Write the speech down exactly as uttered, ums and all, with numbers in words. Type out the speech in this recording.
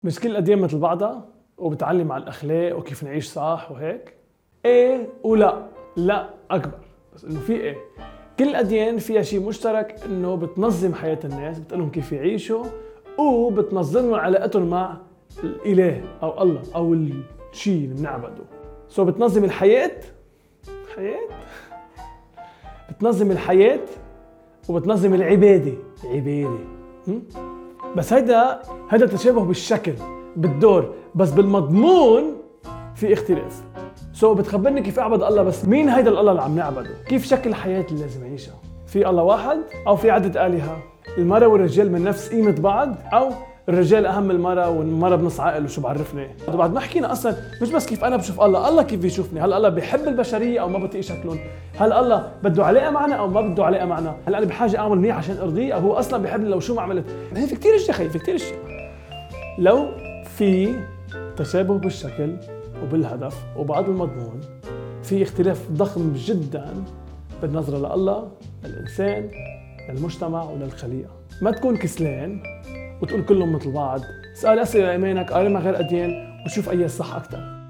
مش كل الأديان مثل بعضها وبتعلم على الأخلاق وكيف نعيش صح وهيك؟ إيه ولا لا أكبر، بس إنه في إيه؟ كل الأديان فيها شيء مشترك، إنه بتنظم حياة الناس، بتقلهم كيف يعيشوا وبتنظم لهم علاقتهم مع الإله أو الله أو الشيء اللي بنعبده. سو بتنظم الحياة حياة بتنظم الحياة وبتنظم العبادة عبادة. بس هيدا هيدا تشابه بالشكل بالدور، بس بالمضمون في اختلاف. سو so, بتخبرني كيف اعبد الله، بس مين هيدا الله اللي عم نعبده؟ كيف شكل الحياة اللي لازم اعيشها؟ في الله واحد او في عدة آلهة؟ المرأة والرجال من نفس قيمة بعض، او الرجال اهم من المرأة والمرأة بنص عقل وشو بعرفني؟ بعد ما حكينا اصلا مش بس كيف انا بشوف الله، الله كيف بيشوفني؟ هل الله بيحب البشرية او ما بطيق شكلهم؟ هل الله بده علاقة معنا او ما بده علاقة معنا؟ هل انا بحاجة اعمل منيح عشان ارضيه او هو اصلا بيحبني لو شو ما عملت؟ هي في كثير اشياء، في كثير اشياء. لو في تشابه بالشكل وبالهدف وبعض المضمون، في اختلاف ضخم جدا بالنظرة لله، للإنسان، للمجتمع وللخليقة. ما تكون كسلان وتقول كلهم مثل بعض، اسأل أسئلة إيمانك، قارن مع غير أديان وشوف أي الصح أكثر.